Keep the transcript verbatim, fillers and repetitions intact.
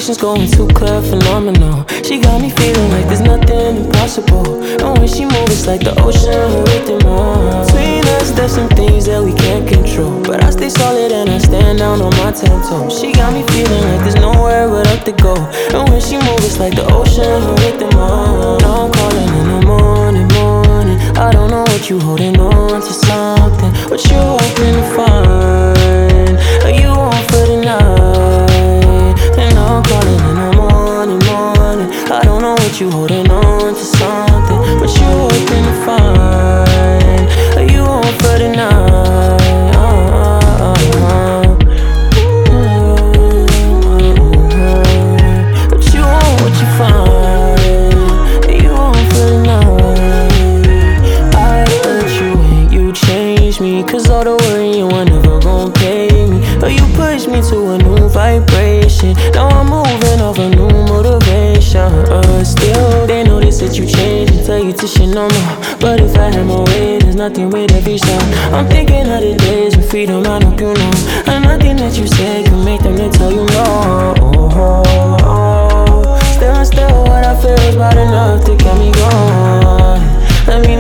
emotions going too clear, phenomenal. She got me feeling like there's nothing impossible. And when she moves, it's like the ocean with the moon. Between us, there's some things that we can't control, but I stay solid and I stand down on my ten toes. She got me feeling like there's nowhere but up to go. And when she moves, it's like the ocean with the moon. Now I'm calling in the morning, morning. I don't know what you holding on to something, what you hoping to find. Are you on for the night? And now I'm calling in the morning, morning. I don't know what you holding on to something, what you hoping to find. Are you on for the night? What you want, what you find? Are you on for the night? I hurt you and you changed me, cause all the worry you were never gon' pay me. But you pushed me to a new vibration. Now I'm moving off a new motivation. uh, Still, they notice that you changed and tell you to shit no more. But if I had my way, there's nothing with every song. I'm thinking of the days when freedom, I hope you know. And nothing that you say can make them to tell you no. oh, oh, oh. Still and still, what I feel is bad enough to get me going. Let me